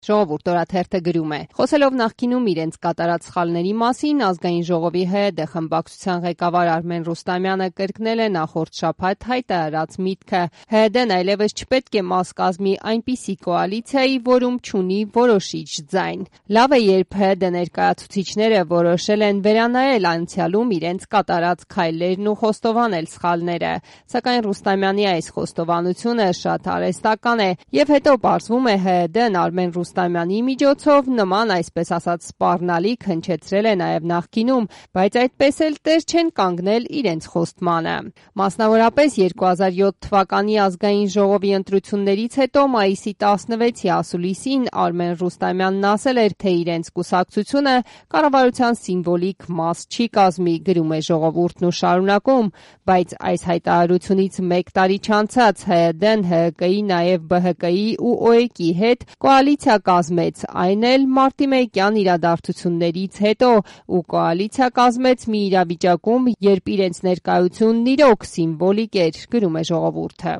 Ժողովուրդ օրաթերթը գրում է. Խոսելով նախկինում իրենց կատարած սխալների մասին, Ազգային ժողովի ՀՅԴ խմբակցության ղեկավար Արմեն Ռուստամյանը կրկնել է նախորդ շաբաթ հայտարարած միտքը. ՀՅԴ-ն այլևս չպետք է մաս կազմի այնպիսի կոալիցիայի, որում չունի որոշիչ ձայն։ Լավ է, երբ ՀՅԴ ներկայացուցիչները որոշել են վերանայել անցյալում իրենց կատարած քայլերն ու խոստովանել սխալները, սակայն Ռուստամյանի այս խոստովանությունը շատ արհեստական է, եւ հետո պարզվում է ՀՅԴ-ն Արմեն Ռուստամյանի միջոցով նման այսպես ասած սպառնալիք հնչեցրել է նաև նախկինում, բայց այդպես էլ տեր չեն կանգնել իրենց խոստմանը։ Մասնավորապես 2007 թվականի Ազգային ժողովի ընտրություններից հետո մայիսի 16-ի ասուլիսին Արմեն Ռուստամյանն ասել էր, թե իրենց կուսակցությունը կառավարության սիմվոլիկ մաս չի կազմի, գրում է Ժողովուրդն ու շարունակում, բայց այս հայտարարությունից 1 տարի չանցած ՀՅԴ-ն ՀՀԿ-ի, նաև ԲՀԿ-ի ու ՕԵԿ-ի հետ կոալիցիա կազմեց, այն էլ մարտիմեկյան իրադարձություններից հետո, ու կոալիցիա կազմեց մի իրավիճակում, երբ իրենց ներկայությունն իրոք սիմվոլիկ էր, գրում է Ժողովուրդը։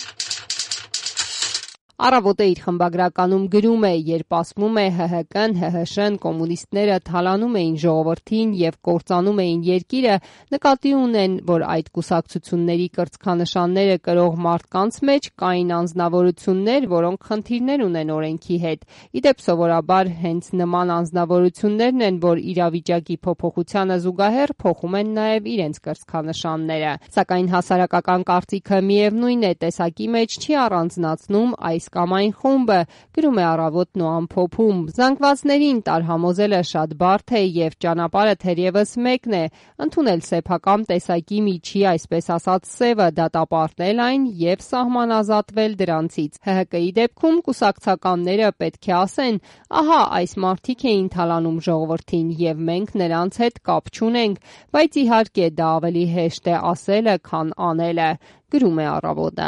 Առավոտը իր խմբագրականում գրում է, երբ ասվում է ՀՀԿ-ն, ՀՀՇ-ն, կոմունիստները թալանում էին ժողովրդին եւ կործանում էին երկիրը, նկատի ունեն, որ այդ կուսակցությունների կրծքանշանները կրող մարդկանց մեջ կային անձնավորություններ, որոնք խնդիրներ ունեն օրենքի հետ։ Իդեպ սովորաբար հենց նման անձնավորություններն են, որ իրավիճակի փոփոխությանը զուգահեռ փոխում են նաեւ իրենց կրծքանշանները։ Սակայն հասարակական կարծիքը միևնույն է, տեսակի մեջ չի առանձնացնում այս կամ այն խումբը, գրում է Առավոտն ու ամփոփում. զանգվածներին տարհամոզելը շատ բարդ է եւ ճանապարհը թերևս մեկն է, ընդունել սեփական տեսակի միջի այսպես ասած սևը, դատապարտել այն եւ սահմանազատվել դրանցից։ ՀՀԿ-ի դեպքում կուսակցականները պետք է ասեն, ահա այս մարդիկ էին թալանում ժողովրդին եւ մենք նրանց հետ կապ չունենք, բայց իհարկե դա ավելի հեշտ է ասելը, քան անելը, գրում է Առավոտը։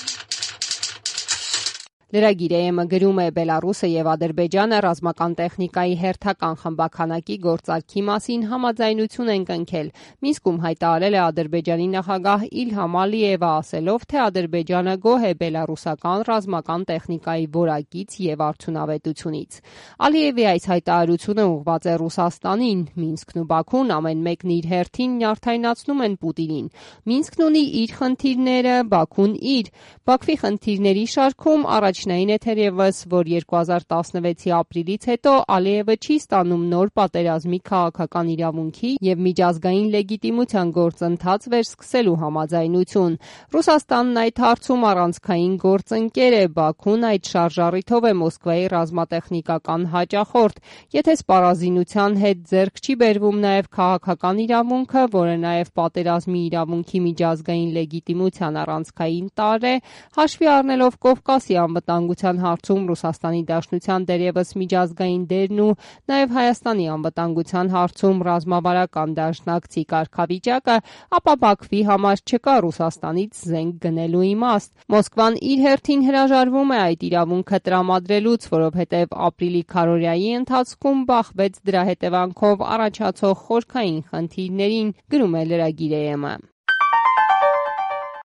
Լրագիր-ը գրում է. Բելարուսը եւ Ադրբեջանը ռազմական տեխնիկայի հերթական խմբաքանակի գործարքի մասին համաձայնություն են կնքել։ Մինսկում հայտարարել է Ադրբեջանի նախագահ Իլհամ Ալիևը, ասելով, թե Ադրբեջանը գոհ է բելարուսական ռազմական տեխնիկայի որակից եւ արդյունավետությունից։ Ալիևի այս հայտարարությունը ուղղված է Ռուսաստանին։ Մինսկն ու Բաքուն ամեն մեկն իր հերթին նյարդայնացնում են Պուտինին։ Մինսկն ունի իր խնդիրները, Բաքուն իր։ Բաքվի խնդիրների շարքում առաջնային է թերևս, որ 2016-ի ապրիլից հետո Ալիևը չի ստանում նոր պատերազմի քաղաքական իրավունքի եւ միջազգային լեգիտիմության գործընթաց վերսկսելու համաձայնություն։ Ռուսաստանն այդ հարցում առանցքային գործընկեր է, Բաքուն այդ շարժառիթով է Մոսկվայի ռազմատեխնիկական հաճախորդ։ Եթե սպառազինության հետ ձեռք չի բերվում նաեւ քաղաքական իրավունքը, որը նաեւ պատերազմի իրավունքի միջազգային լեգիտիմության առանցքային տարր է, հաշվի առնելով Կովկասի անվտանգության հարցում Ռուսաստանի Դաշնության դերևս միջազգային դերն ու նաև Հայաստանի անվտանգության հարցում ռազմավարական դաշնակցի կարգավիճակը, ապա Բաքվի համար չկա Ռուսաստանից զենք գնելու իմաստ։ Մոսկվան իր հերթին հրաժարվում է այդ իրավունքը տրամադրելուց, որովհետև ապրիլի քարոզիայի ընթացքում բախվեց դրա հետևանքով առաջացող խորքային խնդիրներին, գրում է լրագիր-ը։